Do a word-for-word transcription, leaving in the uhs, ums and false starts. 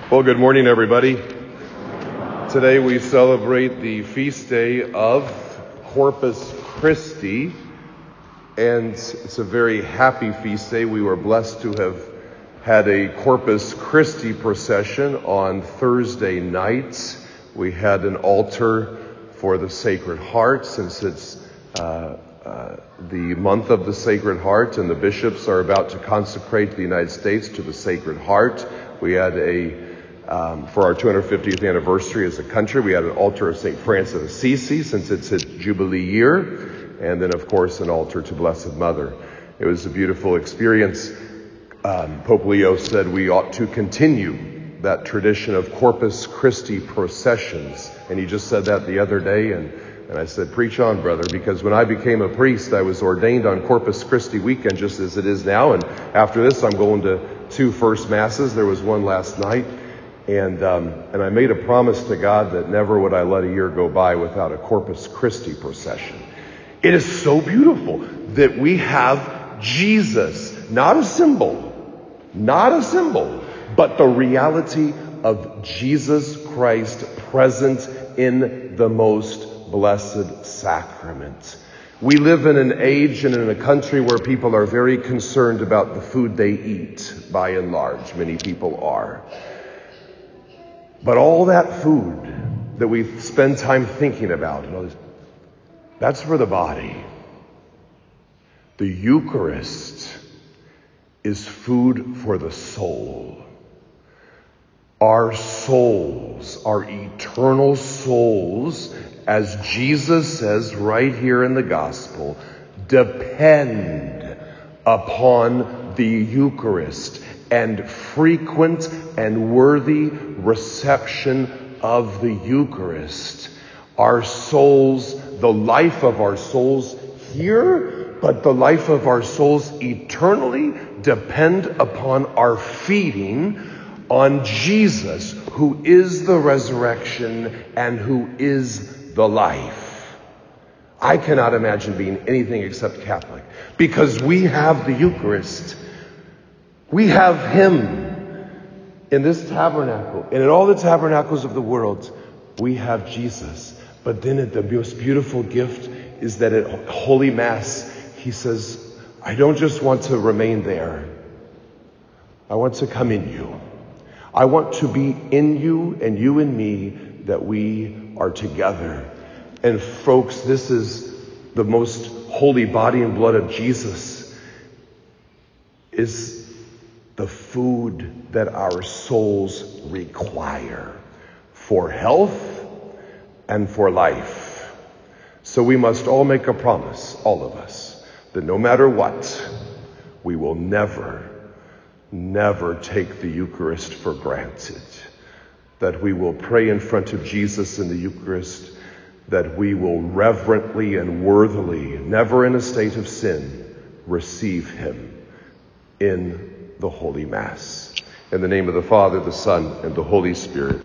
Well, good morning, everybody. Today we celebrate the feast day of Corpus Christi, and it's a very happy feast day. We were blessed to have had a Corpus Christi procession on Thursday night. We had an altar for the Sacred Heart, since it's uh, uh, the month of the Sacred Heart, and the bishops are about to consecrate the United States to the Sacred Heart. We had a Um, for our two hundred fiftieth anniversary as a country, we had an altar of Saint Francis of Assisi, since it's his Jubilee year, and then, of course, an altar to Blessed Mother. It was a beautiful experience. Um, Pope Leo said we ought to continue that tradition of Corpus Christi processions, and he just said that the other day, and, and I said, preach on, brother, because when I became a priest, I was ordained on Corpus Christi weekend, just as it is now, and after this, I'm going to two first masses. There was one last night. And um, and I made a promise to God that never would I let a year go by without a Corpus Christi procession. It is so beautiful that we have Jesus, not a symbol, not a symbol, but the reality of Jesus Christ present in the most blessed sacrament. We live in an age and in a country where people are very concerned about the food they eat, by and large. Many people are. But all that food that we spend time thinking about, you know, that's for the body. The Eucharist is food for the soul. Our souls, our eternal souls, as Jesus says right here in the gospel, depend upon the Eucharist and frequent and worthy reception of the Eucharist. Our souls, the life of our souls here, but the life of our souls eternally, depend upon our feeding on Jesus, who is the resurrection and who is the life. I cannot imagine being anything except Catholic, because we have the Eucharist. We have him in this tabernacle, and in all the tabernacles of the world, we have Jesus. But then the most beautiful gift is that at Holy Mass, he says, I don't just want to remain there. I want to come in you. I want to be in you and you in me, that we are together. And folks, this is the most holy body and blood of Jesus, is the food that our souls require for health and for life. So we must all make a promise, all of us, that no matter what, we will never, never take the Eucharist for granted. That we will pray in front of Jesus in the Eucharist, that we will reverently and worthily, never in a state of sin, receive him in the Holy Mass. In the name of the Father, the Son, and the Holy Spirit.